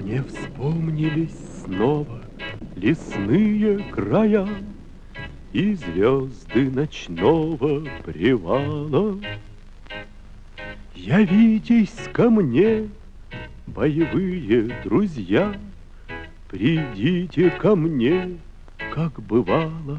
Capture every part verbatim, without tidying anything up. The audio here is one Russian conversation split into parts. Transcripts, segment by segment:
Мне вспомнились снова лесные края и звезды ночного привала. Явитесь ко мне, боевые друзья, придите ко мне, как бывало.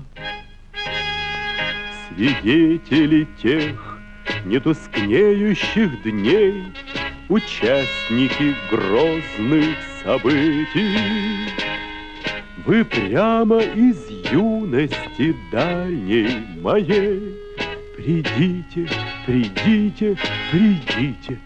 Свидетели тех нетускнеющих дней, участники грозных событий, вы прямо из юности дальней моей. Придите, придите, придите.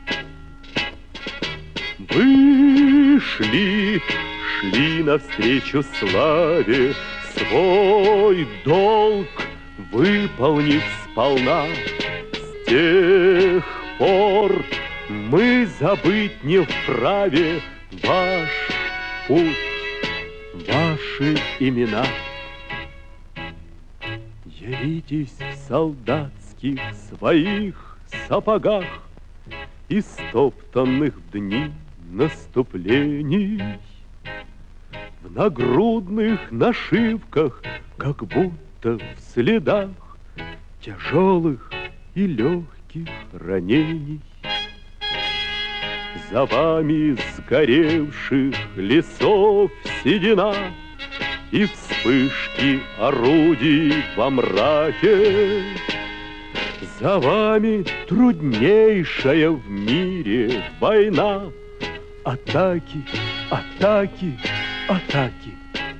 Вы шли, шли навстречу славе, свой долг выполнив сполна. С тех пор мы забыть не вправе ваш путь, ваши имена. Явитесь в солдатских своих сапогах, истоптанных в дни наступлений, в нагрудных нашивках, как будто в следах тяжелых и легких ранений. За вами сгоревших лесов седина и вспышки орудий во мраке. За вами труднейшая в мире война. Атаки, атаки, атаки.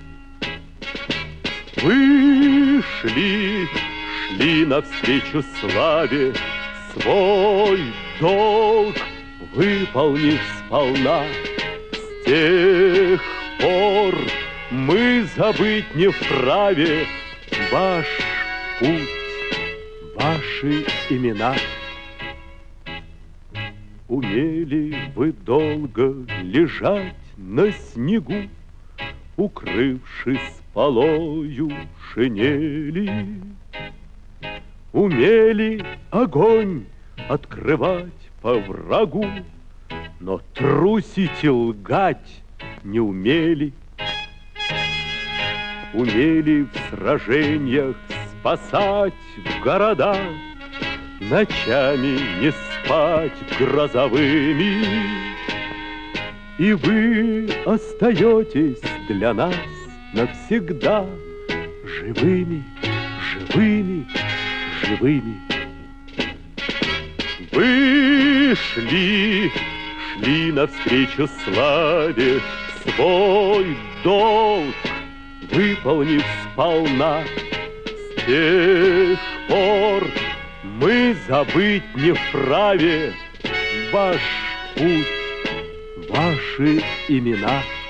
Вы шли, шли навстречу славе, свой долг выполнив сполна. С тех пор мы забыть не вправе ваш путь, ваши имена. Умели вы долго лежать на снегу, укрывшись полою шинели. Умели огонь открывать по врагу, но трусить и лгать не умели. Умели в сражениях спасать в городах, ночами не спать грозовыми. И вы остаетесь для нас навсегда живыми, живыми, живыми. Вы шли, шли навстречу славе, свой долг выполнив сполна. С тех пор мы забыть не вправе ваш путь, ваши имена.